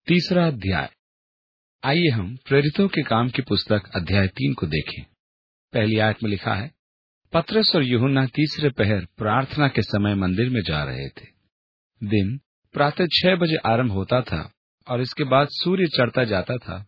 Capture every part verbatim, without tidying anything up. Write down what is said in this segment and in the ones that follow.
तीसरा अध्याय। आइए हम प्रेरितों के काम की पुस्तक अध्याय तीन को देखें। पहली आयत में लिखा है, पतरस और यूहन्ना तीसरे पहर प्रार्थना के समय मंदिर में जा रहे थे। दिन प्रातः छह बजे आरंभ होता था और इसके बाद सूर्य चढ़ता जाता था,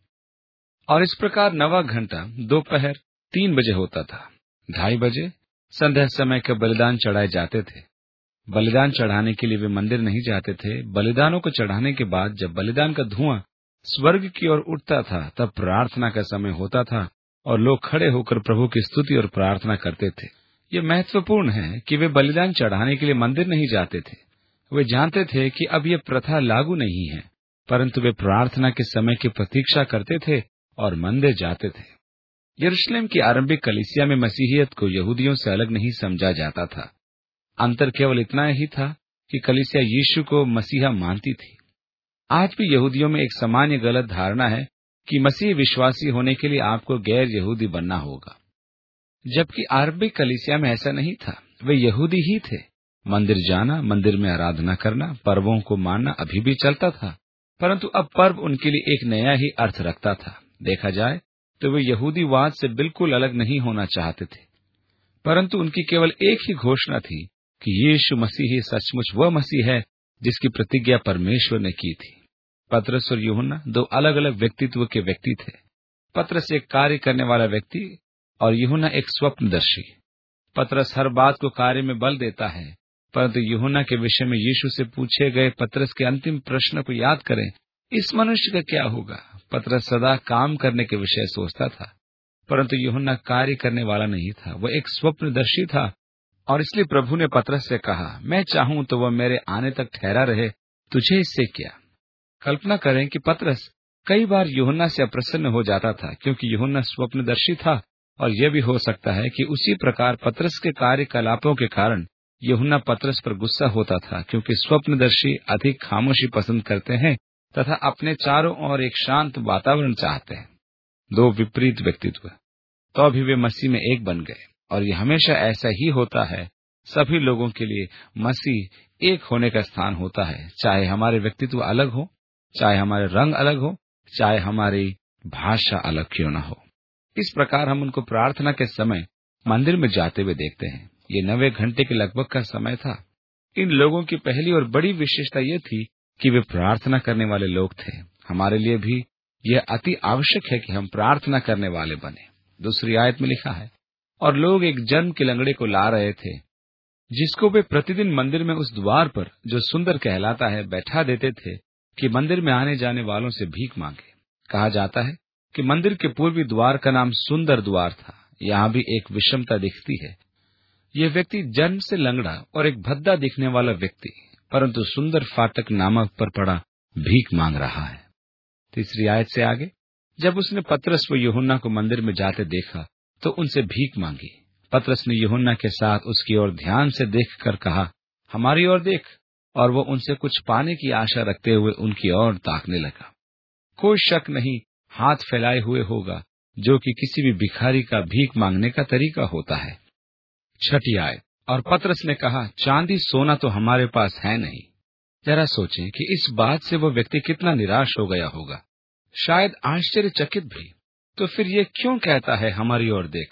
और इस प्रकार नवा घंटा दोपहर तीन बजे होता था। ढाई बजे संध्या समय के बलिदान चढ़ाए जाते थे। बलिदान चढ़ाने के लिए वे मंदिर नहीं जाते थे। बलिदानों को चढ़ाने के बाद जब बलिदान का धुआं स्वर्ग की ओर उठता था, तब प्रार्थना का समय होता था और लोग खड़े होकर प्रभु की स्तुति और प्रार्थना करते थे। ये महत्वपूर्ण है कि वे बलिदान चढ़ाने के लिए मंदिर नहीं जाते थे। वे जानते थे कि अब ये प्रथा लागू नहीं है, परंतु वे प्रार्थना के समय की प्रतीक्षा करते थे और मंदिर जाते थे। यरूशलेम की आरंभिक कलीसिया में मसीहियत को यहूदियों से अलग नहीं समझा जाता था। अंतर केवल इतना ही था कि कलीसिया यीशु को मसीहा मानती थी। आज भी यहूदियों में एक सामान्य गलत धारणा है कि मसीह विश्वासी होने के लिए आपको गैर यहूदी बनना होगा, जबकि आरंभिक कलीसिया में ऐसा नहीं था। वे यहूदी ही थे। मंदिर जाना, मंदिर में आराधना करना, पर्वों को मानना अभी भी चलता था, परंतु अब पर्व उनके लिए एक नया ही अर्थ रखता था। देखा जाए तो वे यहूदीवाद से बिल्कुल अलग नहीं होना चाहते थे, परंतु उनकी केवल एक ही घोषणा थी कि यीशु मसीह ही सचमुच वह मसीह है जिसकी प्रतिज्ञा परमेश्वर ने की थी। पतरस और यूहन्ना दो अलग अलग व्यक्तित्व के व्यक्ति थे। पतरस एक कार्य करने वाला व्यक्ति और यूहन्ना एक स्वप्नदर्शी। पतरस हर बात को कार्य में बल देता है, परंतु यूहन्ना के विषय में यीशु से पूछे गए पतरस के अंतिम प्रश्न को याद करें, इस मनुष्य का क्या होगा। पतरस सदा काम करने के विषय सोचता था, परंतु यूहन्ना कार्य करने वाला नहीं था। वह एक स्वप्नदर्शी था, और इसलिए प्रभु ने पतरस से कहा, मैं चाहूं तो वह मेरे आने तक ठहरा रहे, तुझे इससे क्या। कल्पना करें कि पतरस कई बार यूहन्ना से अप्रसन्न हो जाता था, क्योंकि यूहन्ना स्वप्नदर्शी था, और यह भी हो सकता है कि उसी प्रकार पतरस के कार्यकलापों के कारण यूहन्ना पतरस पर गुस्सा होता था, क्योंकि स्वप्नदर्शी अधिक खामोशी पसंद करते हैं तथा अपने चारों ओर एक शांत वातावरण चाहते हैं। दो विपरीत व्यक्तित्व, तो अभी वे मसीह में एक बन गए, और ये हमेशा ऐसा ही होता है। सभी लोगों के लिए मसीह एक होने का स्थान होता है, चाहे हमारे व्यक्तित्व अलग हो, चाहे हमारे रंग अलग हो, चाहे हमारी भाषा अलग क्यों न हो। इस प्रकार हम उनको प्रार्थना के समय मंदिर में जाते हुए देखते हैं। ये नवे घंटे के लगभग का समय था। इन लोगों की पहली और बड़ी विशेषता यह थी कि वे प्रार्थना करने वाले लोग थे। हमारे लिए भी यह अति आवश्यक है कि हम प्रार्थना करने वाले बने। दूसरी आयत में लिखा है, और लोग एक जन्म के लंगड़े को ला रहे थे, जिसको वे प्रतिदिन मंदिर में उस द्वार पर, जो सुंदर कहलाता है, बैठा देते थे कि मंदिर में आने जाने वालों से भीख मांगे। कहा जाता है कि मंदिर के पूर्वी द्वार का नाम सुंदर द्वार था। यहाँ भी एक विषमता दिखती है। यह व्यक्ति जन्म से लंगड़ा और एक भद्दा दिखने वाला व्यक्ति, परंतु सुंदर फाटक नामक पर पड़ा भीख मांग रहा है। तीसरी आयत से आगे, जब उसने पतरस व यूहन्ना को मंदिर में जाते देखा तो उनसे भीख मांगी। पतरस ने यूहन्ना के साथ उसकी ओर ध्यान से देखकर कहा, हमारी ओर देख, और वो उनसे कुछ पाने की आशा रखते हुए उनकी ओर ताकने लगा। कोई शक नहीं, हाथ फैलाए हुए होगा, जो कि किसी भी भिखारी का भीख मांगने का तरीका होता है। छठी आयत, और पतरस ने कहा, चांदी सोना तो हमारे पास है नहीं। जरा सोचें कि इस बात से वो व्यक्ति कितना निराश हो गया होगा, शायद आश्चर्यचकित भी। तो फिर ये क्यों कहता है, हमारी ओर देख।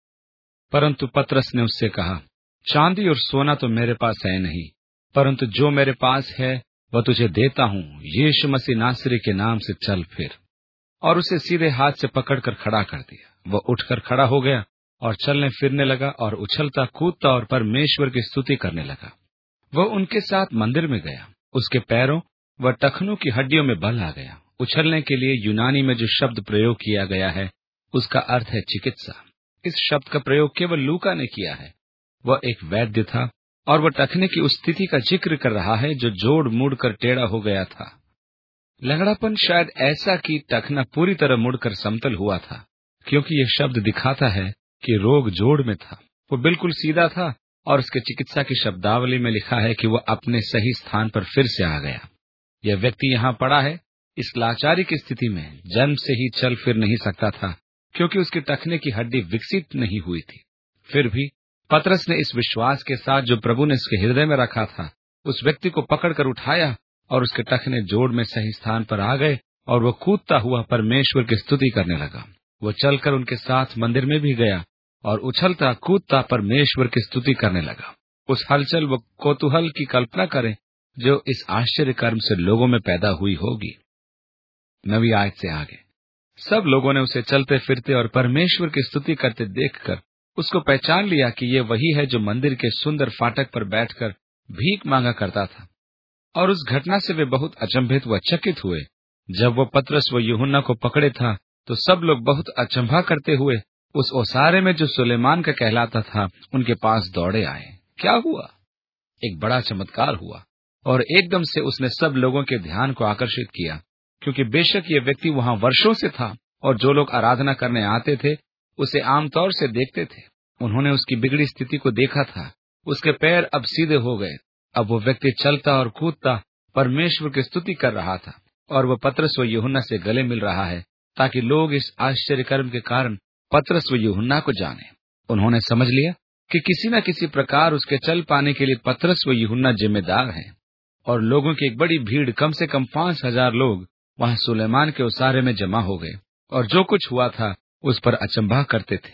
परंतु पतरस ने उससे कहा, चांदी और सोना तो मेरे पास है नहीं, परंतु जो मेरे पास है वह तुझे देता हूँ। यीशु मसीह नासरी के नाम से चल फिर। और उसे सीधे हाथ से पकड़कर खड़ा कर दिया। वह उठकर खड़ा हो गया और चलने फिरने लगा और उछलता कूदता और परमेश्वर की स्तुति करने लगा। वह उनके साथ मंदिर में गया। उसके पैरों व टखनों की हड्डियों में बल आ गया। उछलने के लिए यूनानी में जो शब्द प्रयोग किया गया है, उसका अर्थ है चिकित्सा। इस शब्द का प्रयोग केवल लूका ने किया है। वह एक वैद्य था, और वह टखने की उस स्थिति का जिक्र कर रहा है जो जोड़ मुड़ कर टेढ़ा हो गया था। लंगड़ापन शायद ऐसा कि टखना पूरी तरह मुड़कर समतल हुआ था, क्योंकि यह शब्द दिखाता है कि रोग जोड़ में था। वो बिल्कुल सीधा था, और उसके चिकित्सा की शब्दावली में लिखा है कि वह अपने सही स्थान पर फिर से आ गया। यह व्यक्ति यहाँ पड़ा है, इस लाचारी की स्थिति में जन्म से ही चल फिर नहीं सकता था, क्योंकि उसके टखने की हड्डी विकसित नहीं हुई थी। फिर भी पतरस ने इस विश्वास के साथ जो प्रभु ने उसके हृदय में रखा था, उस व्यक्ति को पकड़कर उठाया और उसके टखने जोड़ में सही स्थान पर आ गए और वो कूदता हुआ परमेश्वर की स्तुति करने लगा। वो चलकर उनके साथ मंदिर में भी गया और उछलता कूदता परमेश्वर की स्तुति करने लगा। उस हलचल व कौतूहल की कल्पना करें जो इस आश्चर्य कर्म से लोगों में पैदा हुई होगी। नवी आयत से आगे सब लोगों ने उसे चलते फिरते और परमेश्वर की स्तुति करते देखकर उसको पहचान लिया कि ये वही है जो मंदिर के सुंदर फाटक पर बैठकर भीख मांगा करता था। और उस घटना से वे बहुत अचंभित व चकित हुए। जब वो पतरस व यूहन्ना को पकड़े था तो सब लोग बहुत अचंभा करते हुए उस ओसारे में जो सुलेमान का कहलाता था उनके पास दौड़े आए। क्या हुआ? एक बड़ा चमत्कार हुआ और एकदम से उसने सब लोगों के ध्यान को आकर्षित किया, क्योंकि बेशक ये व्यक्ति वहां वर्षों से था और जो लोग आराधना करने आते थे उसे आमतौर से देखते थे। उन्होंने उसकी बिगड़ी स्थिति को देखा था। उसके पैर अब सीधे हो गए। अब वो व्यक्ति चलता और कूदता परमेश्वर की स्तुति कर रहा था और वह पतरस व यूहन्ना से गले मिल रहा है ताकि लोग इस आश्चर्य कर्म के कारण पतरस व यूहन्ना को जाने। उन्होंने समझ लिया कि किसी न किसी प्रकार उसके चल पाने के लिए पतरस व यूहन्ना जिम्मेदार हैं। और लोगों की एक बड़ी भीड़, कम से कम पांच हजार लोग वहां सुलेमान के उसारे में जमा हो गए और जो कुछ हुआ था उस पर अचंभा करते थे।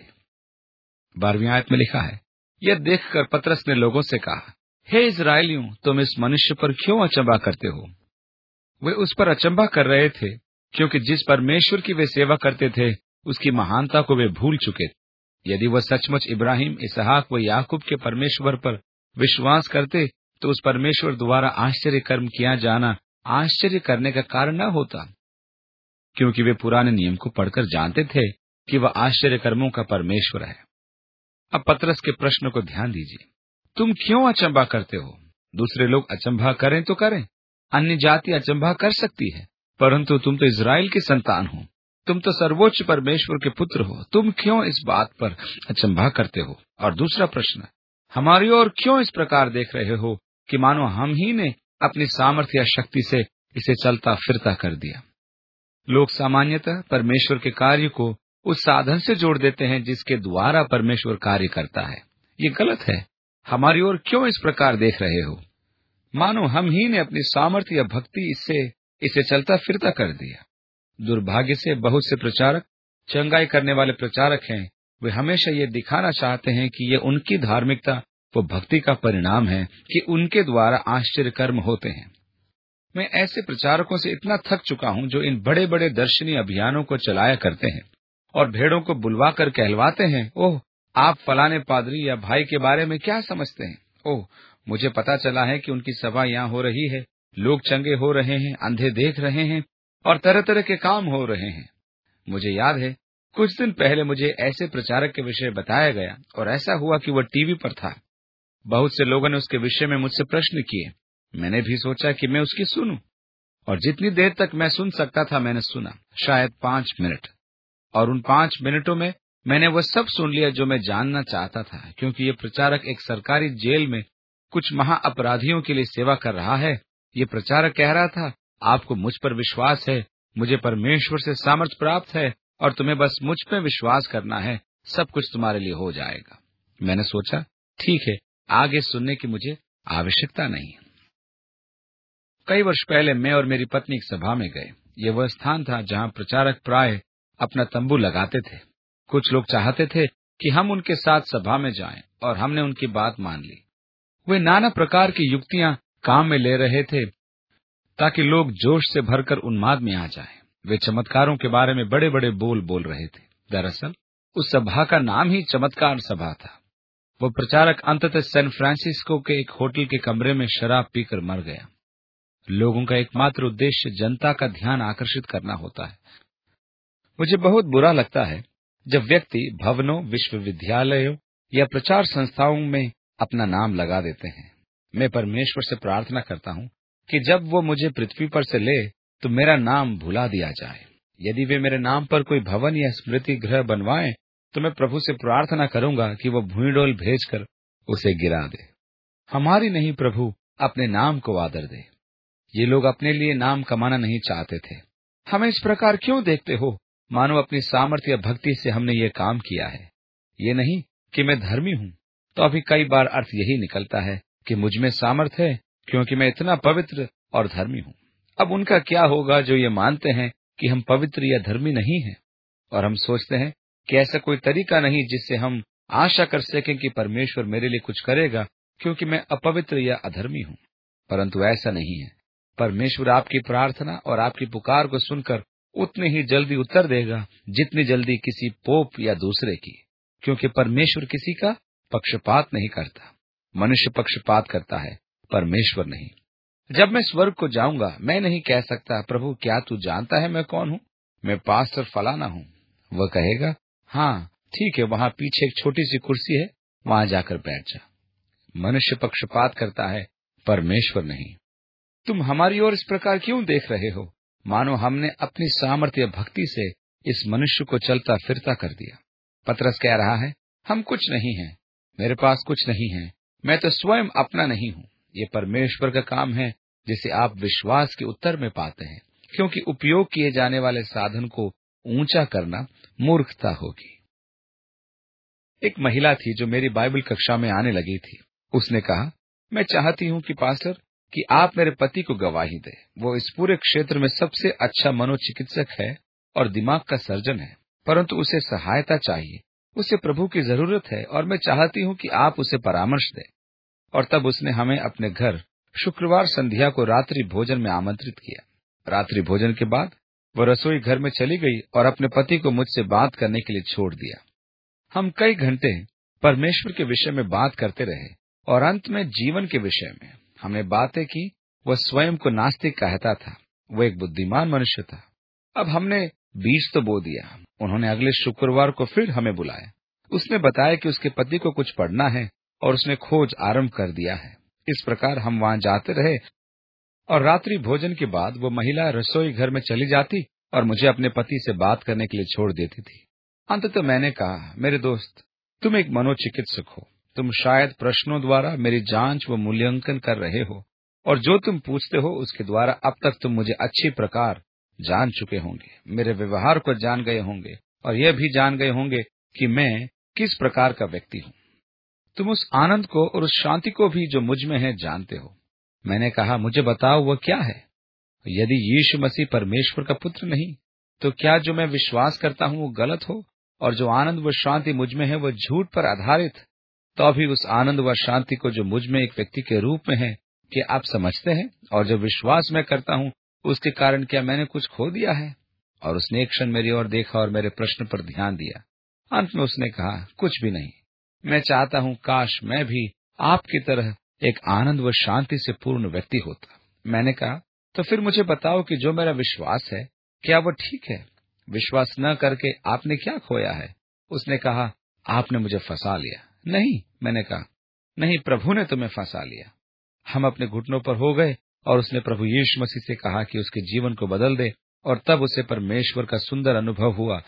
बारहवीं आयत में लिखा है, यह देखकर पतरस ने लोगों से कहा, हे इस्राएलियों, तुम इस मनुष्य पर क्यों अचंभा करते हो? वे उस पर अचंभा कर रहे थे क्योंकि जिस परमेश्वर की वे सेवा करते थे उसकी महानता को वे भूल चुके थे। यदि वह सचमुच इब्राहिम, इसहाक व याकूब के परमेश्वर पर विश्वास करते तो उस परमेश्वर द्वारा आश्चर्य कर्म किया जाना आश्चर्य करने का कारण न होता, क्योंकि वे पुराने नियम को पढ़कर जानते थे कि वह आश्चर्य कर्मों का परमेश्वर है। अब पतरस के प्रश्न को ध्यान दीजिए। तुम क्यों अचंभा करते हो? दूसरे लोग अचंभा करें तो करें, अन्य जाति अचंभा कर सकती है, परंतु तुम तो इस्राएल की संतान हो, तुम तो सर्वोच्च परमेश्वर के पुत्र हो। तुम क्यों इस बात पर अचंभा करते हो? और दूसरा प्रश्न, हमारी ओर क्यों इस प्रकार देख रहे हो कि मानो हम ही ने अपनी सामर्थ्य या शक्ति से इसे चलता फिरता कर दिया? लोग सामान्यतः परमेश्वर के कार्य को उस साधन से जोड़ देते हैं जिसके द्वारा परमेश्वर कार्य करता है। ये गलत है। हमारी ओर क्यों इस प्रकार देख रहे हो मानो हम ही ने अपनी सामर्थ्य या भक्ति इससे इसे चलता फिरता कर दिया? दुर्भाग्य से बहुत से प्रचारक, चंगाई करने वाले प्रचारक हैं, वे हमेशा ये दिखाना चाहते हैं कि ये उनकी धार्मिकता व भक्ति का परिणाम है कि उनके द्वारा आश्चर्य कर्म होते हैं। मैं ऐसे प्रचारकों से इतना थक चुका हूं जो इन बड़े बड़े दर्शनीय अभियानों को चलाया करते हैं और भेड़ों को बुलवा कर कहलवाते हैं, ओह आप फलाने पादरी या भाई के बारे में क्या समझते हैं? ओह मुझे पता चला है कि उनकी सभा यहाँ हो रही है, लोग चंगे हो रहे हैं, अंधे देख रहे हैं और तरह तरह के काम हो रहे हैं। मुझे याद है कुछ दिन पहले मुझे ऐसे प्रचारक के विषय बताया गया और ऐसा हुआ कि वह टीवी पर था। बहुत से लोगों ने उसके विषय में मुझसे प्रश्न किए। मैंने भी सोचा कि मैं उसकी सुनूं और जितनी देर तक मैं सुन सकता था मैंने सुना, शायद पांच मिनट। और उन पांच मिनटों में मैंने वह सब सुन लिया जो मैं जानना चाहता था, क्योंकि ये प्रचारक एक सरकारी जेल में कुछ महाअपराधियों के लिए सेवा कर रहा है। ये प्रचारक कह रहा था, आपको मुझ पर विश्वास है, मुझे परमेश्वर से सामर्थ्य प्राप्त है और तुम्हें बस मुझ पर विश्वास करना है, सब कुछ तुम्हारे लिए हो जाएगा। मैंने सोचा ठीक है, आगे सुनने की मुझे आवश्यकता नहीं। कई वर्ष पहले मैं और मेरी पत्नी एक सभा में गए। ये वह स्थान था जहां प्रचारक प्राय अपना तंबू लगाते थे। कुछ लोग चाहते थे कि हम उनके साथ सभा में जाएं और हमने उनकी बात मान ली। वे नाना प्रकार की युक्तियां काम में ले रहे थे ताकि लोग जोश से भरकर उन्माद में आ जाएं। वे चमत्कारों के बारे में बड़े बड़े बोल बोल रहे थे। दरअसल उस सभा का नाम ही चमत्कार सभा था। वो प्रचारक अंततः सैन फ्रांसिस्को के एक होटल के कमरे में शराब पीकर मर गया। लोगों का एकमात्र उद्देश्य जनता का ध्यान आकर्षित करना होता है। मुझे बहुत बुरा लगता है जब व्यक्ति भवनों, विश्वविद्यालयों या प्रचार संस्थाओं में अपना नाम लगा देते हैं। मैं परमेश्वर से प्रार्थना करता हूँ कि जब वो मुझे पृथ्वी पर से ले तो मेरा नाम भुला दिया जाए। यदि वे मेरे नाम पर कोई भवन या स्मृति गृह बनवाएं तो मैं प्रभु से प्रार्थना करूंगा कि वो भूईडोल भेजकर उसे गिरा दे। हमारी नहीं प्रभु, अपने नाम को आदर दे। ये लोग अपने लिए नाम कमाना नहीं चाहते थे। हमें इस प्रकार क्यों देखते हो मानो अपनी सामर्थ्य या भक्ति से हमने ये काम किया है। ये नहीं कि मैं धर्मी हूँ, तो अभी कई बार अर्थ यही निकलता है कि मुझ में सामर्थ है क्योंकि मैं इतना पवित्र और धर्मी हूँ। अब उनका क्या होगा जो ये मानते हैं कि हम पवित्र या धर्मी नहीं हैं, और हम सोचते हैं कि ऐसा कोई तरीका नहीं जिससे हम आशा कर सकें कि परमेश्वर मेरे लिए कुछ करेगा, क्योंकि मैं अपवित्र या अधर्मी हूँ। परंतु ऐसा नहीं है। परमेश्वर आपकी प्रार्थना और आपकी पुकार को सुनकर उतने ही जल्दी उत्तर देगा जितनी जल्दी किसी पोप या दूसरे की, क्योंकि परमेश्वर किसी का पक्षपात नहीं करता। मनुष्य पक्षपात करता है, परमेश्वर नहीं। जब मैं स्वर्ग को जाऊंगा, मैं नहीं कह सकता, प्रभु क्या तू जानता है मैं कौन हूँ? मैं पास्टर फलाना हूँ। वह कहेगा, हाँ ठीक है, वहां पीछे एक छोटी सी कुर्सी है, वहां जाकर बैठ जा। मनुष्य पक्षपात करता है, परमेश्वर नहीं। तुम हमारी ओर इस प्रकार क्यों देख रहे हो, मानो हमने अपनी सामर्थ्य भक्ति से इस मनुष्य को चलता फिरता कर दिया। पतरस कह रहा है, हम कुछ नहीं हैं, मेरे पास कुछ नहीं है, मैं तो स्वयं अपना नहीं हूँ। ये परमेश्वर का काम है जिसे आप विश्वास के उत्तर में पाते हैं, क्योंकि उपयोग किए जाने वाले साधन को ऊंचा करना मूर्खता होगी। एक महिला थी जो मेरी बाइबल कक्षा में आने लगी थी। उसने कहा, मैं चाहती हूँ कि पास्टर कि आप मेरे पति को गवाही दें। वो इस पूरे क्षेत्र में सबसे अच्छा मनोचिकित्सक है और दिमाग का सर्जन है, परंतु उसे सहायता चाहिए, उसे प्रभु की जरूरत है, और मैं चाहती हूँ कि आप उसे परामर्श दें। और तब उसने हमें अपने घर शुक्रवार संध्या को रात्रि भोजन में आमंत्रित किया। रात्रि भोजन के बाद वो रसोई घर में चली गई और अपने पति को मुझसे बात करने के लिए छोड़ दिया। हम कई घंटे परमेश्वर के विषय में बात करते रहे और अंत में जीवन के विषय में हमने बातें की। वह स्वयं को नास्तिक कहता था, वो एक बुद्धिमान मनुष्य था। अब हमने बीज तो बो दिया। उन्होंने अगले शुक्रवार को फिर हमें बुलाया। उसने बताया कि उसके पति को कुछ पढ़ना है और उसने खोज आरंभ कर दिया है। इस प्रकार हम वहां जाते रहे और रात्रि भोजन के बाद वो महिला रसोई घर में चली जाती और मुझे अपने पति से बात करने के लिए छोड़ देती थी। अंततः मैंने कहा, मेरे दोस्त, तुम एक मनोचिकित्सक हो, तुम शायद प्रश्नों द्वारा मेरी जांच व मूल्यांकन कर रहे हो, और जो तुम पूछते हो उसके द्वारा अब तक तुम मुझे अच्छी प्रकार जान चुके होंगे, मेरे व्यवहार को जान गए होंगे, और यह भी जान गए होंगे कि मैं किस प्रकार का व्यक्ति हूँ। तुम उस आनंद को और उस शांति को भी जो मुझ में है जानते हो। मैंने कहा, मुझे बताओ वह क्या है? यदि यीशु मसीह परमेश्वर का पुत्र नहीं, तो क्या जो मैं विश्वास करता हूँ वो गलत हो, और जो आनंद व शांति मुझ में है वह झूठ पर आधारित, तो भी उस आनंद व शांति को जो मुझ में एक व्यक्ति के रूप में है, कि आप समझते हैं? और जो विश्वास मैं करता हूँ उसके कारण क्या मैंने कुछ खो दिया है? और उसने एक क्षण मेरी ओर देखा और मेरे प्रश्न पर ध्यान दिया। अंत में उसने कहा, कुछ भी नहीं। मैं चाहता हूँ काश मैं भी आपकी तरह एक आनंद व शांति से पूर्ण व्यक्ति होता। मैंने कहा, तो फिर मुझे बताओ कि जो मेरा विश्वास है क्या वो ठीक है? विश्वास न करके आपने क्या खोया है? उसने कहा, आपने मुझे फंसा लिया। नहीं, मैंने कहा, नहीं, प्रभु ने तुम्हें फंसा लिया। हम अपने घुटनों पर हो गए और उसने प्रभु यीशु मसीह से कहा कि उसके जीवन को बदल दे, और तब उसे परमेश्वर का सुंदर अनुभव हुआ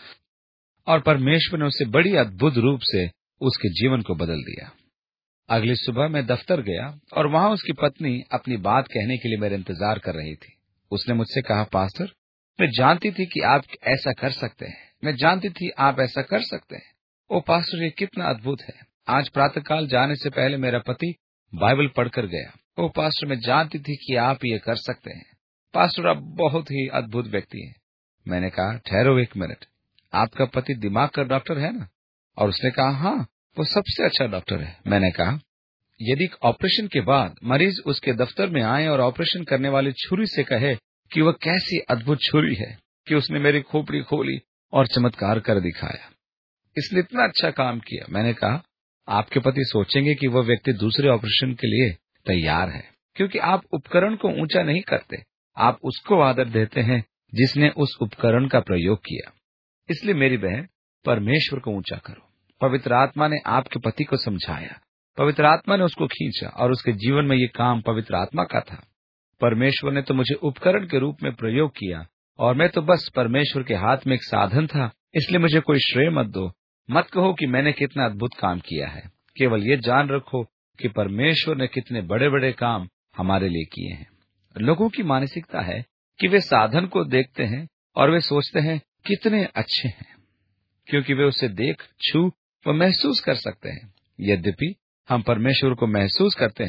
और परमेश्वर ने उसे बड़ी अद्भुत रूप से उसके जीवन को बदल दिया। अगली सुबह मैं दफ्तर गया और वहां उसकी पत्नी अपनी बात कहने के लिए मेरा इंतजार कर रही थी। उसने मुझसे कहा, पास्टर, मैं जानती थी कि आप ऐसा कर सकते हैं। मैं जानती थी आप ऐसा कर सकते हैं। ओ पास्टर, ये कितना अद्भुत है। आज प्रातःकाल जाने से पहले मेरा पति बाइबल पढ़कर गया। ओ पास्टर, मैं जानती थी कि आप ये कर सकते हैं। पास्टर, आप बहुत ही अद्भुत व्यक्ति हैं। मैंने कहा, ठहरो एक मिनट, आपका पति दिमाग का डॉक्टर है ना? और उसने कहा, हाँ, वो सबसे अच्छा डॉक्टर है। मैंने कहा, यदि ऑपरेशन के बाद मरीज उसके दफ्तर में आए और ऑपरेशन करने वाली छुरी से कहे कि वह कैसी अद्भुत छुरी है कि उसने मेरी खोपड़ी खोली और चमत्कार कर दिखाया, इसने इतना अच्छा काम किया। मैंने कहा, आपके पति सोचेंगे कि वह व्यक्ति दूसरे ऑपरेशन के लिए तैयार है, क्योंकि आप उपकरण को ऊंचा नहीं करते, आप उसको आदर देते हैं जिसने उस उपकरण का प्रयोग किया। इसलिए मेरी बहन, परमेश्वर को ऊंचा करो। पवित्र आत्मा ने आपके पति को समझाया, पवित्र आत्मा ने उसको खींचा और उसके जीवन में ये काम पवित्र आत्मा का था। परमेश्वर ने तो मुझे उपकरण के रूप में प्रयोग किया और मैं तो बस परमेश्वर के हाथ में एक साधन था। इसलिए मुझे कोई श्रेय मत दो, मत कहो कि मैंने कितना अद्भुत काम किया है। केवल ये जान रखो कि परमेश्वर ने कितने बड़े बड़े काम हमारे लिए किए हैं। लोगों की मानसिकता है कि वे साधन को देखते हैं और वे सोचते हैं कितने अच्छे हैं, क्योंकि वे उसे देख, छू व महसूस कर सकते हैं। यद्यपि हम परमेश्वर को महसूस करते हैं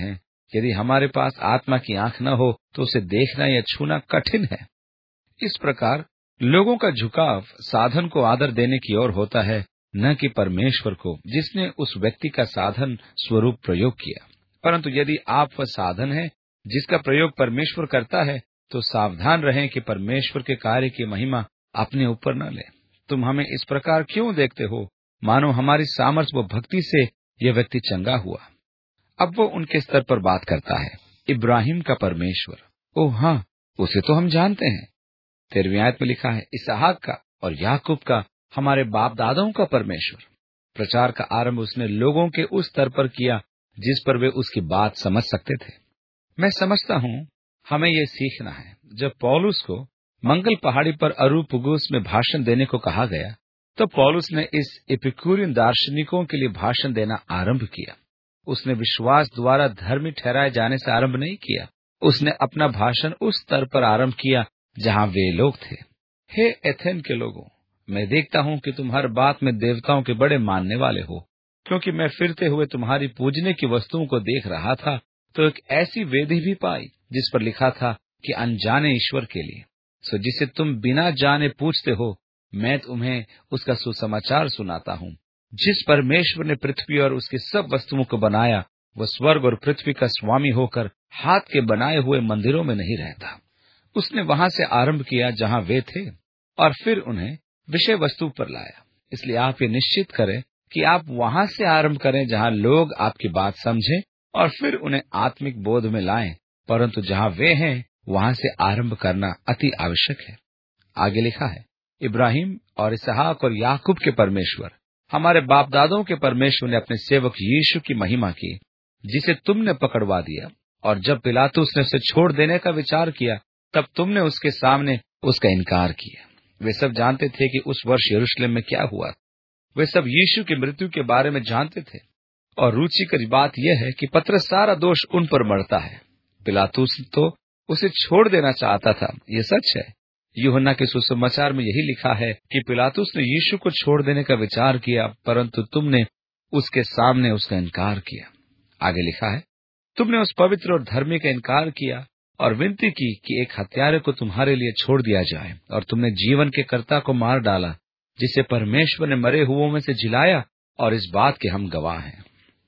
यदि हमारे पास आत्मा की आंख न हो तो उसे देखना या छूना कठिन है। इस प्रकार लोगों का झुकाव साधन को आदर देने की ओर होता है, न कि परमेश्वर को, जिसने उस व्यक्ति का साधन स्वरूप प्रयोग किया। परंतु यदि आप वह साधन है जिसका प्रयोग परमेश्वर करता है, तो सावधान रहें कि परमेश्वर के कार्य की महिमा अपने ऊपर न ले। तुम हमें इस प्रकार क्यों देखते हो, मानो हमारी सामर्थ्य व भक्ति से यह व्यक्ति चंगा हुआ। अब वो उनके स्तर पर बात करता है। इब्राहिम का परमेश्वर, ओह हाँ, उसे तो हम जानते हैं। तेरहवीं आयत में लिखा है, इसहाक का और याकूब का, हमारे बाप दादाओं का परमेश्वर। प्रचार का आरंभ उसने लोगों के उस स्तर पर किया जिस पर वे उसकी बात समझ सकते थे। मैं समझता हूँ हमें यह सीखना है। जब पौलुस को मंगल पहाड़ी पर अरुपुगुस में भाषण देने को कहा गया, तो पौलुस ने इस एपिक्यूरियन दार्शनिकों के लिए भाषण देना आरंभ किया। उसने विश्वास द्वारा धर्मी ठहराए जाने से आरंभ नहीं किया। उसने अपना भाषण उस स्तर पर आरंभ किया जहाँ वे लोग थे। हे एथेन के लोगों, मैं देखता हूँ कि तुम हर बात में देवताओं के बड़े मानने वाले हो, क्योंकि मैं फिरते हुए तुम्हारी पूजने की वस्तुओं को देख रहा था, तो एक ऐसी वेदी भी पाई जिस पर लिखा था कि अनजाने ईश्वर के लिए। सो जिसे तुम बिना जाने पूछते हो, मैं तुम्हें उसका सुसमाचार सुनाता हूँ। जिस परमेश्वर ने पृथ्वी और उसकी सब वस्तुओं को बनाया, वह स्वर्ग और पृथ्वी का स्वामी होकर हाथ के बनाए हुए मंदिरों में नहीं रहता। उसने वहां से आरंभ किया जहां वे थे, और फिर उन्हें विषय वस्तु पर लाया। इसलिए आप ये निश्चित करें कि आप वहां से आरंभ करें जहां लोग आपकी बात समझें, और फिर उन्हें आत्मिक बोध में लाएं। परंतु जहां वे हैं वहां से आरंभ करना अति आवश्यक है। आगे लिखा है, इब्राहिम और इसहाक और याकूब के परमेश्वर, हमारे बाप दादों के परमेश्वर ने अपने सेवक यीशु की महिमा की, जिसे तुमने पकड़वा दिया। और जब पिलातुस ने उसे छोड़ देने का विचार किया, तब तुमने उसके सामने उसका इनकार किया। वे सब जानते थे कि उस वर्ष यरूशलेम में क्या हुआ। वे सब यीशु की मृत्यु के बारे में जानते थे। और रुचिकर बात यह है कि पतरस सारा दोष उन पर मढ़ता है। पिलातुस तो उसे छोड़ देना चाहता था, ये सच है। यूहन्ना के सुसमाचार में यही लिखा है कि पिलातुस ने यीशु को छोड़ देने का विचार किया, परंतु तुमने उसके सामने उसका इनकार किया। आगे लिखा है, तुमने उस पवित्र और धर्मी का इनकार किया और विनती की कि एक हत्यारे को तुम्हारे लिए छोड़ दिया जाए, और तुमने जीवन के कर्ता को मार डाला, जिसे परमेश्वर ने मरे हुओं में से जिलाया, और इस बात के हम गवाह हैं।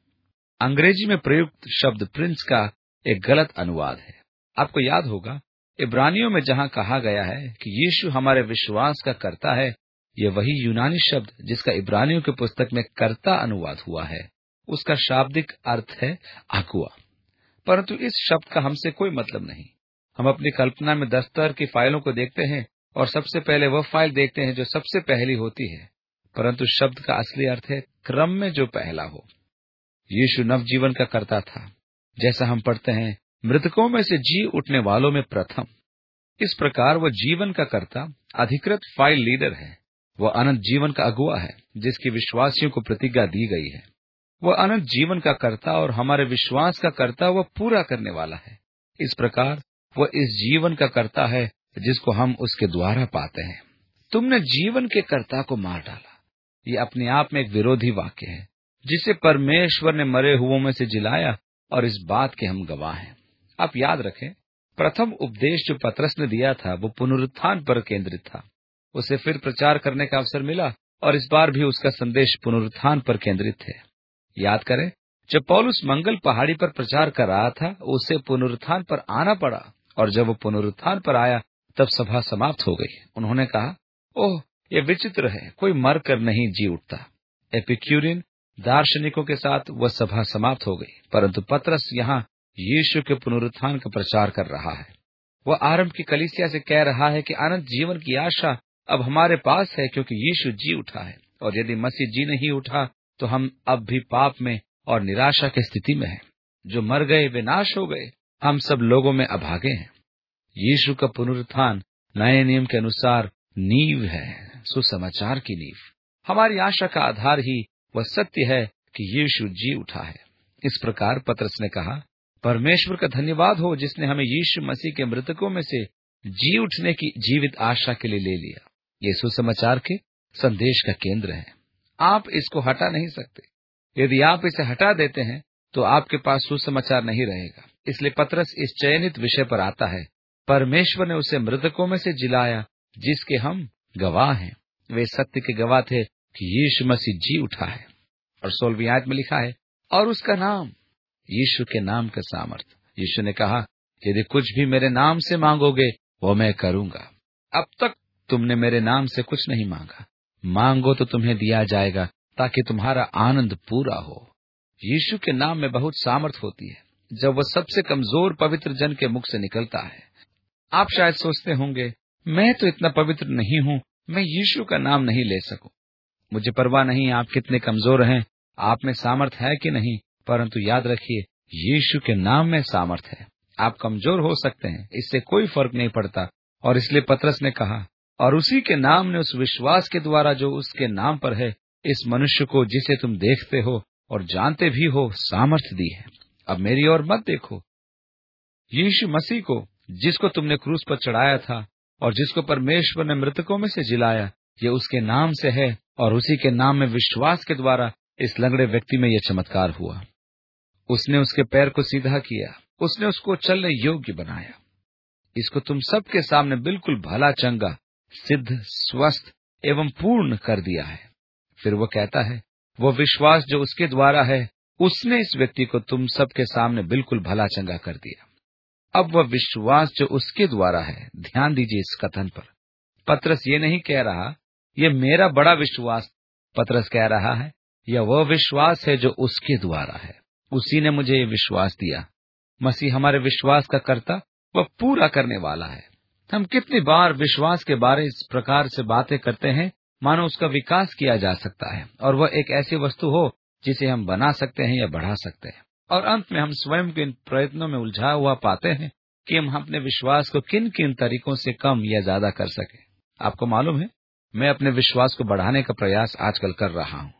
अंग्रेजी में प्रयुक्त शब्द प्रिंस का एक गलत अनुवाद है। आपको याद होगा, इब्रानियों में जहां कहा गया है कि यीशु हमारे विश्वास का कर्ता है, यह वही यूनानी शब्द जिसका इब्रानियों की पुस्तक में कर्ता अनुवाद हुआ है, उसका शाब्दिक अर्थ है अगुआ। परंतु इस शब्द का हमसे कोई मतलब नहीं। हम अपनी कल्पना में दफ्तर की फाइलों को देखते हैं और सबसे पहले वह फाइल देखते हैं जो सबसे पहली होती है, परंतु शब्द का असली अर्थ है क्रम में जो पहला हो। यीशु नवजीवन का कर्ता था, जैसा हम पढ़ते हैं, मृतकों में से जी उठने वालों में प्रथम। इस प्रकार वह जीवन का कर्ता अधिकृत फाइल लीडर है। वह अनंत जीवन का अगुआ है, जिसकी विश्वासियों को प्रतिज्ञा दी गई है। वह अनंत जीवन का कर्ता और हमारे विश्वास का कर्ता वह पूरा करने वाला है। इस प्रकार वह इस जीवन का कर्ता है जिसको हम उसके द्वारा पाते हैं। तुमने जीवन के कर्ता को मार डाला, ये अपने आप में एक विरोधी वाक्य है, जिसे परमेश्वर ने मरे हुओं में से जिलाया, और इस बात के हम गवाह हैं। आप याद रखें, प्रथम उपदेश जो पतरस ने दिया था वो पुनरुत्थान पर केंद्रित था। उसे फिर प्रचार करने का अवसर मिला, और इस बार भी उसका संदेश पुनरुत्थान पर केंद्रित है। याद करें, जब पौलुस मंगल पहाड़ी पर प्रचार कर रहा था, उसे पुनरुत्थान पर आना पड़ा, और जब वो पुनरुत्थान पर आया तब सभा समाप्त हो गई। उन्होंने कहा, ओह, ये विचित्र है, कोई मर कर नहीं जी उठता। एपिक्यूरियन दार्शनिकों के साथ वह सभा समाप्त हो गई, परंतु पतरस यहाँ यीशु के पुनरुत्थान का प्रचार कर रहा है। वह आरंभ की कलीसिया से कह रहा है कि अनंत जीवन की आशा अब हमारे पास है, क्योंकि यीशु जी उठा है, और यदि मसीह जी नहीं उठा तो हम अब भी पाप में और निराशा की स्थिति में हैं। जो मर गए वे नाश हो गए, हम सब लोगों में अभागे हैं। यीशु का पुनरुत्थान नए नियम के अनुसार नींव है, सुसमाचार की नींव। हमारी आशा का आधार ही वह सत्य है कि यीशु जी उठा है। इस प्रकार पतरस ने कहा, परमेश्वर का धन्यवाद हो जिसने हमें यीशु मसीह के मृतकों में से जी उठने की जीवित आशा के लिए ले लिया। ये सुसमाचार के संदेश का केंद्र है। आप इसको हटा नहीं सकते। यदि आप इसे हटा देते हैं तो आपके पास सुसमाचार नहीं रहेगा। इसलिए पतरस इस चयनित विषय पर आता है, परमेश्वर ने उसे मृतकों में से जिलाया, जिसके हम गवाह हैं। वे सत्य के गवाह थे कि यीशु मसीह जी उठा है। और सोलहवीं आयत में लिखा है, और उसका नाम, यीशु के नाम का सामर्थ। यीशु ने कहा, यदि कुछ भी मेरे नाम से मांगोगे वो मैं करूंगा। अब तक तुमने मेरे नाम से कुछ नहीं मांगा, मांगो तो तुम्हें दिया जाएगा, ताकि तुम्हारा आनंद पूरा हो। यीशु के नाम में बहुत सामर्थ होती है जब वह सबसे कमजोर पवित्र जन के मुख से निकलता है। आप शायद सोचते होंगे, मैं तो इतना पवित्र नहीं हूँ, मैं यीशु का नाम नहीं ले सकूं। मुझे परवाह नहीं आप कितने कमजोर हैं, आप में सामर्थ है कि नहीं, परंतु याद रखिए यीशु के नाम में सामर्थ है। आप कमजोर हो सकते हैं, इससे कोई फर्क नहीं पड़ता। और इसलिए पतरस ने कहा, और उसी के नाम ने उस विश्वास के द्वारा जो उसके नाम पर है, इस मनुष्य को जिसे तुम देखते हो और जानते भी हो सामर्थ दी है। अब मेरी ओर मत देखो। यीशु मसीह को, जिसको तुमने क्रूस पर चढ़ाया था और जिसको परमेश्वर ने मृतकों में से जिलाया, ये उसके नाम से है, और उसी के नाम में विश्वास के द्वारा इस लंगड़े व्यक्ति में यह चमत्कार हुआ। उसने उसके पैर को सीधा किया, उसने उसको चलने योग्य बनाया। इसको तुम सबके सामने बिल्कुल भला, चंगा, सिद्ध, स्वस्थ एवं पूर्ण कर दिया है। फिर वो कहता है, वो विश्वास जो उसके द्वारा है, उसने इस व्यक्ति को तुम सबके सामने बिल्कुल भला, चंगा कर दिया। अब वह विश्वास जो उसके द्वारा है, ध्यान दीजिए इस कथन पर। पतरस ये नहीं कह रहा, ये मेरा बड़ा विश्वास। पतरस कह रहा है, यह वह विश्वास है जो उसके द्वारा है, उसी ने मुझे ये विश्वास दिया। मसीह हमारे विश्वास का कर्ता, वह पूरा करने वाला है। हम कितनी बार विश्वास के बारे इस प्रकार से बातें करते हैं मानो उसका विकास किया जा सकता है और वह एक ऐसी वस्तु हो जिसे हम बना सकते हैं या बढ़ा सकते हैं, और अंत में हम स्वयं के इन प्रयत्नों में उलझा हुआ पाते हैं कि हम अपने विश्वास को किन किन तरीकों से कम या ज्यादा कर सके। आपको मालूम है, मैं अपने विश्वास को बढ़ाने का प्रयास आजकल कर रहा हूँ।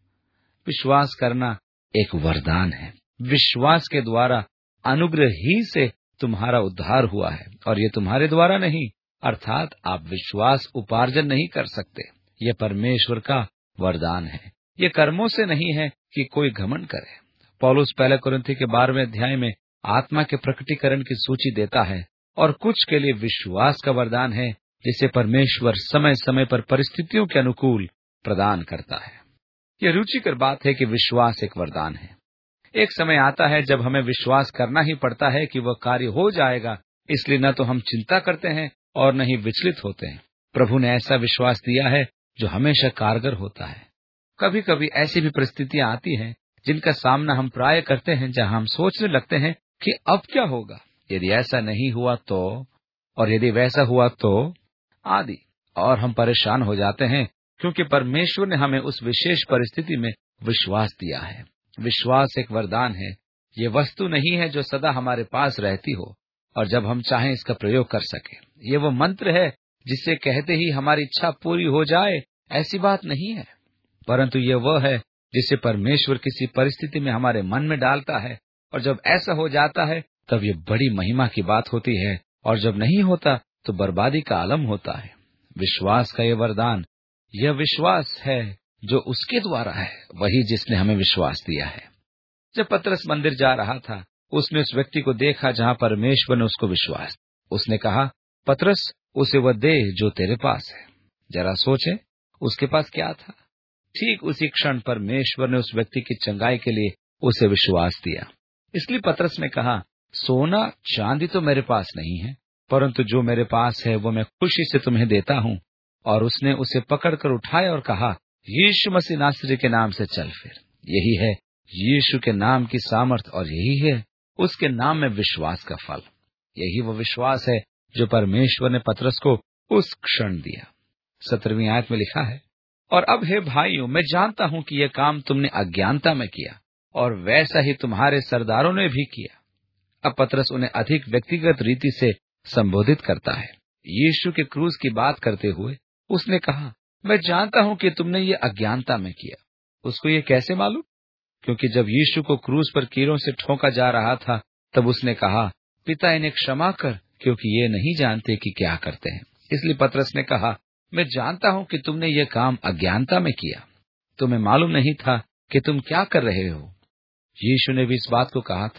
विश्वास करना एक वरदान है। विश्वास के द्वारा अनुग्रह ही से तुम्हारा उद्धार हुआ है, और ये तुम्हारे द्वारा नहीं, अर्थात आप विश्वास उपार्जन नहीं कर सकते। ये परमेश्वर का वरदान है। ये कर्मों से नहीं है कि कोई घमंड करे। पौलुस पहले कुरिन्थी के बारहवें अध्याय में आत्मा के प्रकटीकरण की सूची देता है, और कुछ के लिए विश्वास का वरदान है, जिसे परमेश्वर समय समय पर परिस्थितियों के अनुकूल प्रदान करता है। यह रुचिकर बात है कि विश्वास एक वरदान है। एक समय आता है जब हमें विश्वास करना ही पड़ता है कि वह कार्य हो जाएगा, इसलिए न तो हम चिंता करते हैं और न ही विचलित होते हैं। प्रभु ने ऐसा विश्वास दिया है जो हमेशा कारगर होता है। कभी कभी ऐसी भी परिस्थितियां आती हैं जिनका सामना हम प्राय करते हैं, जहां हम सोचने लगते हैं कि अब क्या होगा, यदि ऐसा नहीं हुआ तो, और यदि वैसा हुआ तो, आदि, और हम परेशान हो जाते हैं, क्योंकि परमेश्वर ने हमें उस विशेष परिस्थिति में विश्वास दिया है। विश्वास एक वरदान है। ये वस्तु नहीं है जो सदा हमारे पास रहती हो और जब हम चाहें इसका प्रयोग कर सके। ये वो मंत्र है जिसे कहते ही हमारी इच्छा पूरी हो जाए, ऐसी बात नहीं है, परंतु ये वह है जिसे परमेश्वर किसी परिस्थिति में हमारे मन में डालता है, और जब ऐसा हो जाता है तब ये बड़ी महिमा की बात होती है, और जब नहीं होता तो बर्बादी का आलम होता है। विश्वास का ये वरदान, यह विश्वास है जो उसके द्वारा है, वही जिसने हमें विश्वास दिया है। जब पतरस मंदिर जा रहा था, उसने उस व्यक्ति को देखा जहां परमेश्वर ने उसको विश्वास। उसने कहा, पतरस, उसे वह दे जो तेरे पास है। जरा सोचे, उसके पास क्या था। ठीक उसी क्षण परमेश्वर ने उस व्यक्ति की चंगाई के लिए उसे विश्वास दिया। इसलिए पतरस ने कहा, सोना चांदी तो मेरे पास नहीं है, परंतु जो मेरे पास है वो मैं खुशी से तुम्हें देता हूँ। और उसने उसे पकड़कर उठाया और कहा, यीशु मसीह नासरी के नाम से चल फिर। यही है यीशु के नाम की सामर्थ, और यही है उसके नाम में विश्वास का फल। यही वो विश्वास है जो परमेश्वर ने पतरस को उस क्षण दिया। सत्रहवीं आयत में लिखा है, और अब हे भाइयों, मैं जानता हूं कि यह काम तुमने अज्ञानता में किया, और वैसा ही तुम्हारे सरदारों ने भी किया। अब पतरस उन्हें अधिक व्यक्तिगत रीति से संबोधित करता है। यीशु के क्रूस की बात करते हुए उसने कहा, मैं जानता हूं कि तुमने ये अज्ञानता में किया। उसको ये कैसे मालूम? क्योंकि जब यीशु को क्रूस पर कीलों से ठोका जा रहा था, तब उसने कहा, पिता इन्हें क्षमा कर, क्योंकि ये नहीं जानते कि क्या करते हैं। इसलिए पतरस ने कहा, मैं जानता हूं कि तुमने ये काम अज्ञानता में किया। तुम्हें मालूम नहीं था कि तुम क्या कर रहे हो। यीशु ने भी इस बात को कहा था।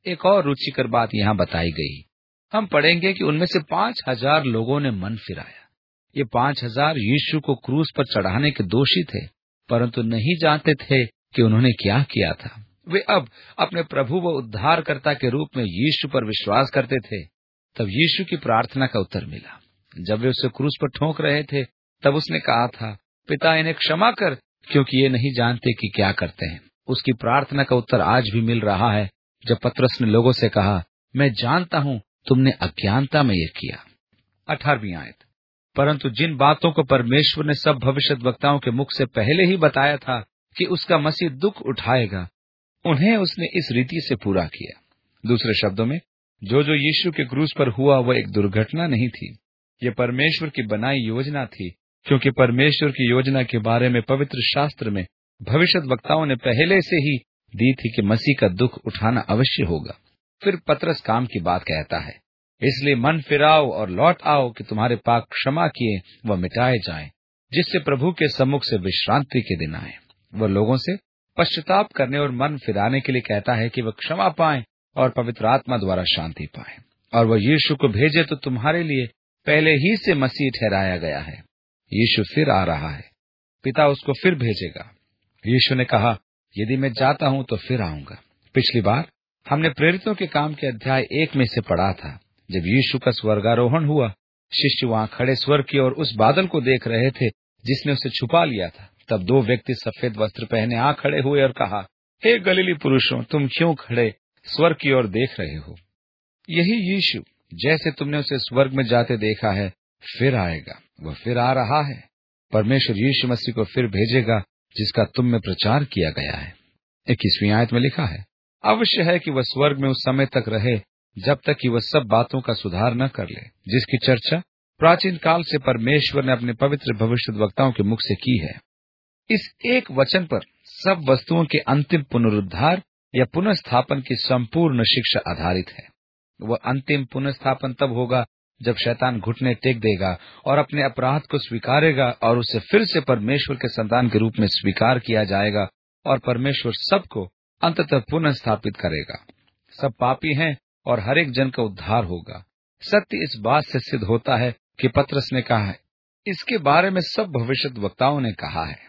एक और रुचिकर बात यहाँ बताई गई। हम पढ़ेंगे कि उनमें से पांच हजार लोगों ने मन फिराया। ये पांच हजार यीशु को क्रूस पर चढ़ाने के दोषी थे, परंतु नहीं जानते थे कि उन्होंने क्या किया था। वे अब अपने प्रभु व उद्धारकर्ता के रूप में यीशु पर विश्वास करते थे। तब यीशु की प्रार्थना का उत्तर मिला। जब वे उसे क्रूस पर ठोंक रहे थे, तब उसने कहा था, पिता इन्हें क्षमा कर, क्योंकि ये नहीं जानते कि क्या करते हैं। उसकी प्रार्थना का उत्तर आज भी मिल रहा है, जब पतरस ने लोगों से कहा, मैं जानता हूं तुमने अज्ञानता में ये किया। अठारहवीं आयत, परंतु जिन बातों को परमेश्वर ने सब भविष्यद्वक्ताओं के मुख से पहले ही बताया था कि उसका मसीह दुख उठाएगा, उन्हें उसने इस रीति से पूरा किया। दूसरे शब्दों में, जो जो यीशु के क्रूस पर हुआ वह एक दुर्घटना नहीं थी, यह परमेश्वर की बनाई योजना थी, क्योंकि परमेश्वर की योजना के बारे में पवित्र शास्त्र में भविष्यद्वक्ताओं ने पहले से ही दी थी कि मसीह का दुख उठाना अवश्य होगा। फिर पतरस काम की बात कहता है, इसलिए मन फिराओ और लौट आओ कि तुम्हारे पाप क्षमा किए व मिटाए जाएं, जिससे प्रभु के सम्मुख से विश्रांति के दिन आए। वह लोगों से पश्चाताप करने और मन फिराने के लिए कहता है कि वह क्षमा पाएं और पवित्र आत्मा द्वारा शांति पाएं। और वह यीशु को भेजे तो तुम्हारे लिए पहले ही से मसीह ठहराया गया है। यीशु फिर आ रहा है, पिता उसको फिर भेजेगा। यीशु ने कहा, यदि मैं जाता हूं तो फिर आऊंगा। पिछली बार हमने प्रेरितों के काम के अध्याय एक में से पढ़ा था। जब यीशु का स्वर्गारोहण हुआ, शिष्य वहां खड़े स्वर्ग की ओर उस बादल को देख रहे थे जिसने उसे छुपा लिया था। तब दो व्यक्ति सफेद वस्त्र पहने आ खड़े हुए और कहा, हे गलीली पुरुषों, तुम क्यों खड़े स्वर्ग की ओर देख रहे हो? यही यीशु जैसे तुमने उसे स्वर्ग में जाते देखा है, फिर आएगा। वह फिर आ रहा है। परमेश्वर यीशु मसीह को फिर भेजेगा, जिसका तुम में प्रचार किया गया है। इक्कीसवीं आयत में लिखा है, अवश्य है कि वह स्वर्ग में उस समय तक रहे जब तक कि वह सब बातों का सुधार न कर ले, जिसकी चर्चा प्राचीन काल से परमेश्वर ने अपने पवित्र भविष्यद्वक्ताओं के मुख से की है। इस एक वचन पर सब वस्तुओं के अंतिम पुनरुद्धार या पुनर्स्थापन की संपूर्ण शिक्षा आधारित है। वह अंतिम पुनर्स्थापन तब होगा जब शैतान घुटने टेक देगा और अपने अपराध को स्वीकारेगा और उसे फिर से परमेश्वर के संतान के रूप में स्वीकार किया जाएगा और परमेश्वर सबको अंततः पुनः स्थापित करेगा। सब पापी हैं और हर एक जन का उद्धार होगा। सत्य इस बात से सिद्ध होता है कि पतरस ने कहा है, इसके बारे में सब भविष्यद्वक्ताओं ने कहा है।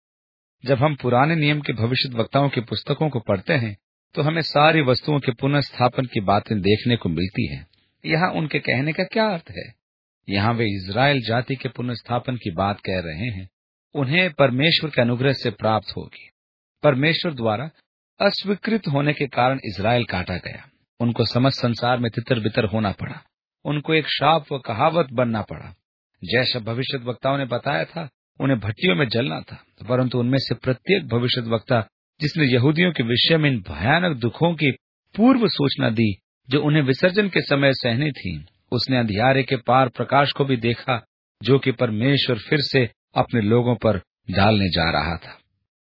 जब हम पुराने नियम के भविष्यद्वक्ताओं की पुस्तकों को पढ़ते हैं तो हमें सारी वस्तुओं के पुनर्स्थापन की बातें देखने को मिलती हैं। यहाँ उनके कहने का क्या अर्थ है? यहाँ वे इज़राइल जाति के पुनर्स्थापन की बात कह रहे हैं। उन्हें परमेश्वर के अनुग्रह से प्राप्त होगी। परमेश्वर द्वारा अस्वीकृत होने के कारण इज़राइल काटा गया। उनको समस्त संसार में तितर बितर होना पड़ा। उनको एक शाप व कहावत बनना पड़ा। जैसा भविष्यद्वक्ताओं ने बताया था, उन्हें भट्टियों में जलना था, परंतु उनमें से प्रत्येक भविष्यद्वक्ता जिसने यहूदियों के विषय में इन भयानक दुखों की पूर्व सूचना दी जो उन्हें विसर्जन के समय सहनी थी, उसने अंधियारे के पार प्रकाश को भी देखा जो कि परमेश्वर फिर से अपने लोगों पर डालने जा रहा था।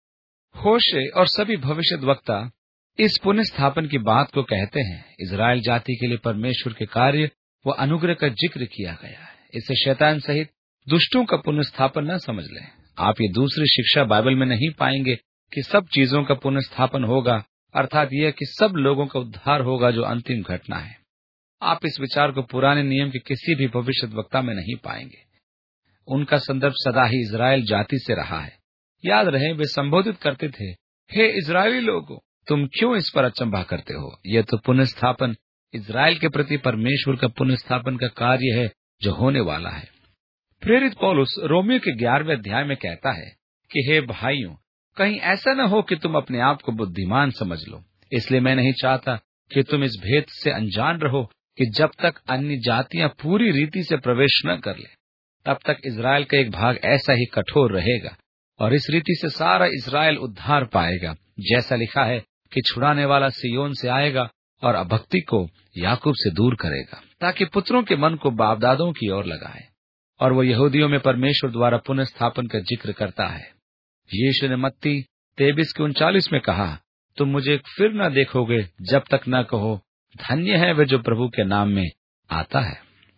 होशे और सभी भविष्यद्वक्ता इस पुनर्स्थापन की बात को कहते हैं। इज़राइल जाति के लिए परमेश्वर के कार्य व अनुग्रह का जिक्र किया गया है। इसे शैतान सहित दुष्टों का पुनर्स्थापन न समझ लें। आप ये दूसरी शिक्षा बाइबल में नहीं पाएंगे कि सब चीजों का पुनर्स्थापन होगा, अर्थात यह कि सब लोगों का उद्धार होगा जो अंतिम घटना है। आप इस विचार को पुराने नियम के किसी भी भविष्यद्वक्ता में नहीं पाएंगे। उनका संदर्भ सदा ही इज़राइल जाति से रहा है। याद रहे, वे संबोधित करते थे, हे इज़राइली लोगों, तुम क्यों इस पर अचंभा करते हो? यह तो पुनर्स्थापन इज़राइल के प्रति परमेश्वर का पुनर्स्थापन का कार्य है जो होने वाला है। प्रेरित पौलुस रोमियो के ग्यारहवें अध्याय में कहता है कि हे भाइयों, कहीं ऐसा न हो कि तुम अपने आप को बुद्धिमान समझ लो। इसलिए मैं नहीं चाहता कि तुम इस भेद से अनजान रहो कि जब तक अन्य जातियां पूरी रीति से प्रवेश न कर ले, तब तक इज़राइल का एक भाग ऐसा ही कठोर रहेगा और इस रीति से सारा इज़राइल उद्धार पाएगा। जैसा लिखा है कि छुड़ाने वाला सिय्योन से आएगा और अभक्ति को याकूब से दूर करेगा, ताकि पुत्रों के मन को बापदादों की ओर लगाए। और वो यहूदियों में परमेश्वर द्वारा पुनर्स्थापन का जिक्र करता है। यीशु ने मत्ती तेईस के उनचालीस में कहा, तुम मुझे फिर न देखोगे जब तक न कहो, धन्य है वे जो प्रभु के नाम में आता है।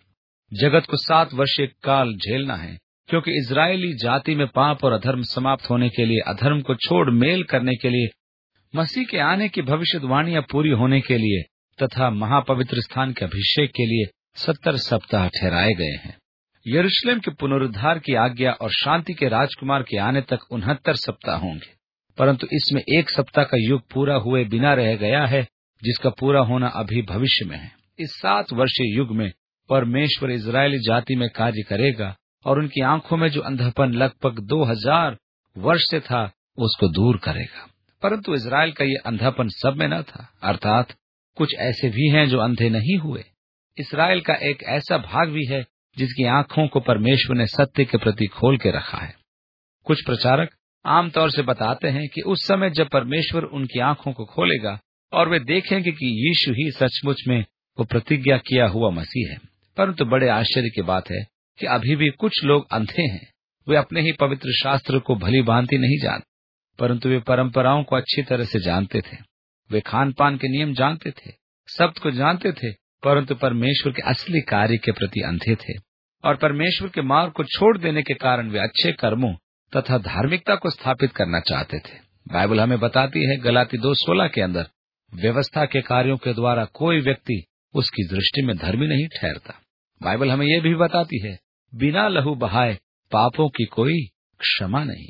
जगत को सात वर्षीय काल झेलना है, क्योंकि इज़राइली जाति में पाप और अधर्म समाप्त होने के लिए, अधर्म को छोड़ मेल करने के लिए, मसीह के आने की भविष्यवाणियां पूरी होने के लिए तथा महापवित्र स्थान के अभिषेक के लिए सत्तर सप्ताह ठहराए गए हैं। यरूशलेम के पुनरुद्धार की आज्ञा और शांति के राजकुमार के आने तक उनहत्तर सप्ताह होंगे, परंतु इसमें एक सप्ताह का युग पूरा हुए बिना रह गया है, जिसका पूरा होना अभी भविष्य में है। इस सात वर्षीय युग में परमेश्वर इजरायली जाति में कार्य करेगा और उनकी आंखों में जो अंधापन लगभग दो हजार वर्ष से था उसको दूर करेगा। परंतु इजराइल का ये अंधापन सब में न था, अर्थात कुछ ऐसे भी हैं जो अंधे नहीं हुए। इस्राएल का एक ऐसा भाग भी है जिसकी आंखों को परमेश्वर ने सत्य के प्रति खोल के रखा है। कुछ प्रचारक आमतौर से बताते हैं कि उस समय जब परमेश्वर उनकी आंखों को खोलेगा और वे देखेंगे कि यीशु ही सचमुच में वो प्रतिज्ञा किया हुआ मसीह है। परंतु बड़े आश्चर्य की बात है कि अभी भी कुछ लोग अंधे हैं। वे अपने ही पवित्र शास्त्र को भली भांति नहीं जानते, परंतु वे परंपराओं को अच्छी तरह से जानते थे। वे खान पान के नियम जानते थे, शब्द को जानते थे, परंतु परमेश्वर के असली कार्य के प्रति अंधे थे और परमेश्वर के मार्ग को छोड़ देने के कारण वे अच्छे कर्मों तथा धार्मिकता को स्थापित करना चाहते थे। बाइबल हमें बताती है गलाती दो सोलह के अंदर, व्यवस्था के कार्यों के द्वारा कोई व्यक्ति उसकी दृष्टि में धर्मी नहीं ठहरता। बाइबल हमें यह भी बताती है, बिना लहू बहाए पापों की कोई क्षमा नहीं।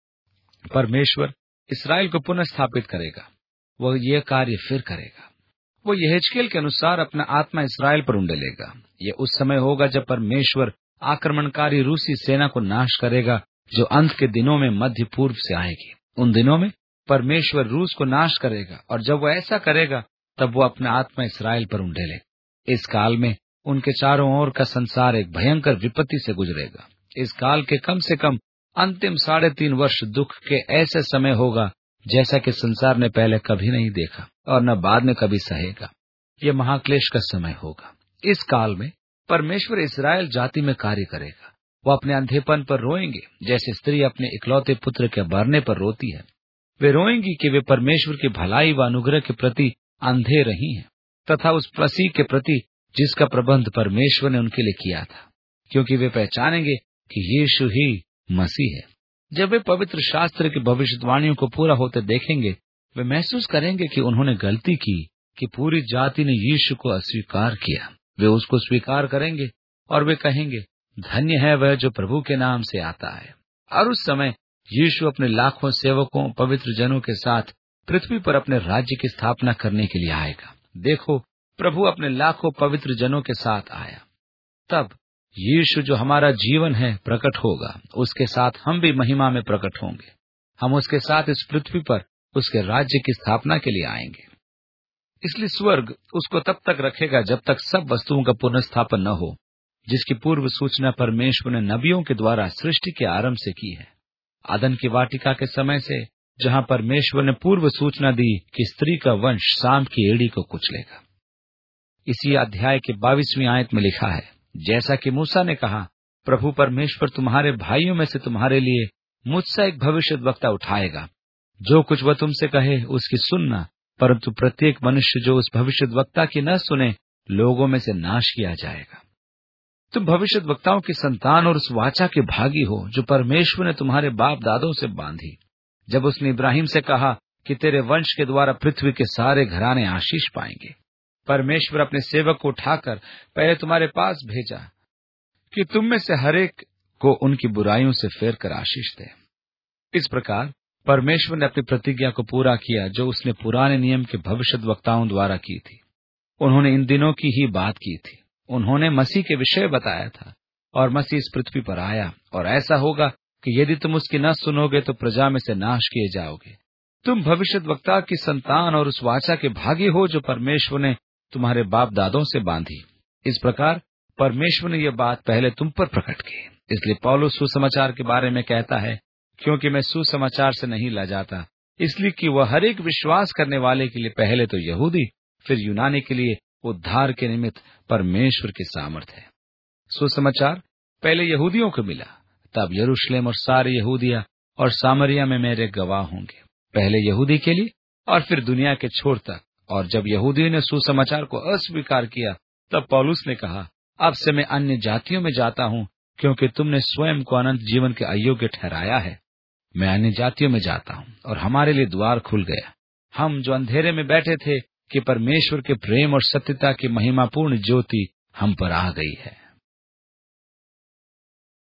परमेश्वर इस्राएल को पुनः स्थापित करेगा, वह यह कार्य फिर करेगा। वो यहेजकेल के अनुसार अपना आत्मा इस्राएल पर उंडेलेगा। ये उस समय होगा जब परमेश्वर आक्रमणकारी रूसी सेना को नाश करेगा, जो अंत के दिनों में मध्य पूर्व से आएगी। उन दिनों में परमेश्वर रूस को नाश करेगा और जब वो ऐसा करेगा तब वो अपना आत्मा इस्राएल पर उंडेलेगा। इस काल में उनके चारों ओर का संसार एक भयंकर विपत्ति से गुजरेगा। इस काल के कम से कम अंतिम साढ़े तीन वर्ष दुख के ऐसे समय होगा जैसा कि संसार ने पहले कभी नहीं देखा और न बाद में कभी सहेगा। ये महाक्लेश का समय होगा। इस काल में परमेश्वर इस्राएल जाति में कार्य करेगा। वो अपने अंधेपन पर रोएंगे, जैसे स्त्री अपने इकलौते पुत्र के मरने पर रोती है। वे रोएंगी कि वे परमेश्वर की भलाई व अनुग्रह के प्रति अंधे रही हैं तथा उस मसीह के प्रति जिसका प्रबंध परमेश्वर ने उनके लिए किया था, क्योंकि वे पहचानेंगे कि यीशु ही मसीह है। जब वे पवित्र शास्त्र की भविष्यवाणियों को पूरा होते देखेंगे, वे महसूस करेंगे कि उन्होंने गलती की कि पूरी जाति ने यीशु को अस्वीकार किया। वे उसको स्वीकार करेंगे और वे कहेंगे, धन्य है वह जो प्रभु के नाम से आता है। और उस समय यीशु अपने लाखों सेवकों पवित्र जनों के साथ पृथ्वी पर अपने राज्य की स्थापना करने के लिए आएगा। देखो, प्रभु अपने लाखों पवित्र जनों के साथ आया। तब यीशु जो हमारा जीवन है प्रकट होगा, उसके साथ हम भी महिमा में प्रकट होंगे। हम उसके साथ इस पृथ्वी पर उसके राज्य की स्थापना के लिए आएंगे। इसलिए स्वर्ग उसको तब तक रखेगा जब तक सब वस्तुओं का पुनर्स्थापन न हो, जिसकी पूर्व सूचना परमेश्वर ने नबियों के द्वारा सृष्टि के आरंभ से की है। आदन की वाटिका के समय से, जहां परमेश्वर ने पूर्व सूचना दी कि स्त्री का वंश सांप की एड़ी को कुचलेगा। इसी अध्याय के बाईसवीं आयत में लिखा है, जैसा कि मूसा ने कहा, प्रभु परमेश्वर तुम्हारे भाइयों में से तुम्हारे लिए मुझसे एक भविष्यद्वक्ता उठाएगा। जो कुछ वह तुमसे कहे उसकी सुनना, परंतु प्रत्येक मनुष्य जो उस भविष्यद्वक्ता की न सुने, लोगों में से नाश किया जाएगा। तुम भविष्यद्वक्ताओं की संतान और उस वाचा के भागी हो जो परमेश्वर ने तुम्हारे बाप दादों से बांधी, जब उसने इब्राहिम से कहा कि तेरे वंश के द्वारा पृथ्वी के सारे घराने आशीष पाएंगे। परमेश्वर अपने सेवक को उठाकर पहले तुम्हारे पास भेजा कि तुम में से हरेक को उनकी बुराइयों से फेर कर आशीष दे। इस प्रकार परमेश्वर ने अपनी प्रतिज्ञा को पूरा किया जो उसने पुराने नियम के भविष्यद्वक्ताओं द्वारा की थी। उन्होंने इन दिनों की ही बात की थी। उन्होंने मसीह के विषय बताया था और मसीह इस पृथ्वी पर आया, और ऐसा होगा कि यदि तुम उसकी न सुनोगे तो प्रजा में से नाश किए जाओगे। तुम भविष्यद्वक्ता की संतान और उस वाचा के भागी हो जो परमेश्वर ने तुम्हारे बाप दादों से बांधी। इस प्रकार परमेश्वर ने यह बात पहले तुम पर प्रकट की। इसलिए पौलुस सुसमाचार के बारे में कहता है, क्योंकि मैं सुसमाचार से नहीं लजाता, इसलिए कि वह हर एक विश्वास करने वाले के लिए पहले तो यहूदी फिर यूनानी के लिए उद्धार के निमित्त परमेश्वर की सामर्थ है। सुसमाचार पहले यहूदियों को मिला, तब यरूशलेम और सारे यहूदिया और सामरिया में मेरे गवाह होंगे। पहले यहूदी के लिए और फिर दुनिया के छोर तक। और जब यहूदियों ने सुसमाचार को अस्वीकार किया, तब पौलुस ने कहा, अब से मैं अन्य जातियों में जाता हूँ, क्योंकि तुमने स्वयं को अनंत जीवन के अयोग्य ठहराया है। मैं अन्य जातियों में जाता हूँ और हमारे लिए द्वार खुल गया। हम जो अंधेरे में बैठे थे कि परमेश्वर के प्रेम और सत्यता की महिमापूर्ण ज्योति हम पर आ गई है।